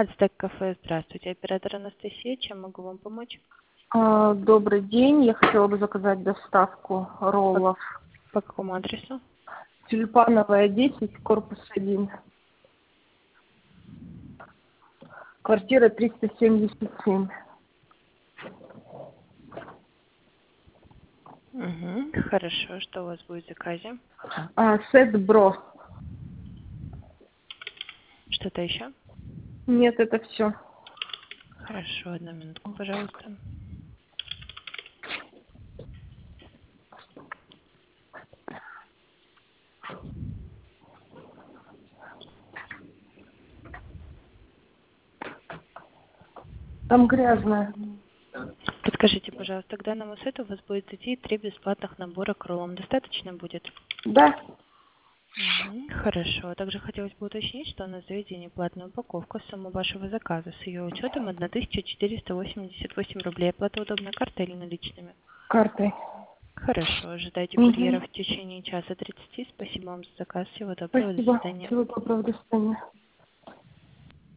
Ацтек кафе, здравствуйте. Оператор Анастасия, чем могу вам помочь? Добрый день. Я хотела бы заказать доставку По, роллов. по какому адресу? Тюльпановая, 10, корпус 1. Квартира 377. Угу. Хорошо, что у вас будет в заказе? Сет Бро. Что-то еще? Нет, это все. Хорошо, одну минутку, пожалуйста. Там грязная. Подскажите, пожалуйста, к данному сету у вас будет идти 3 бесплатных набора к роллам. Достаточно будет? Да. Угу. Хорошо. Также хотелось бы уточнить, что у нас в заведении платная упаковка. Сумма вашего заказа с ее учетом 1488 рублей. Оплата удобной картой или наличными? Картой. Хорошо. Ожидайте курьера Угу. в течение часа 30. Спасибо вам за заказ. Всего доброго. До Спасибо. свидания. Всего доброго. До свидания.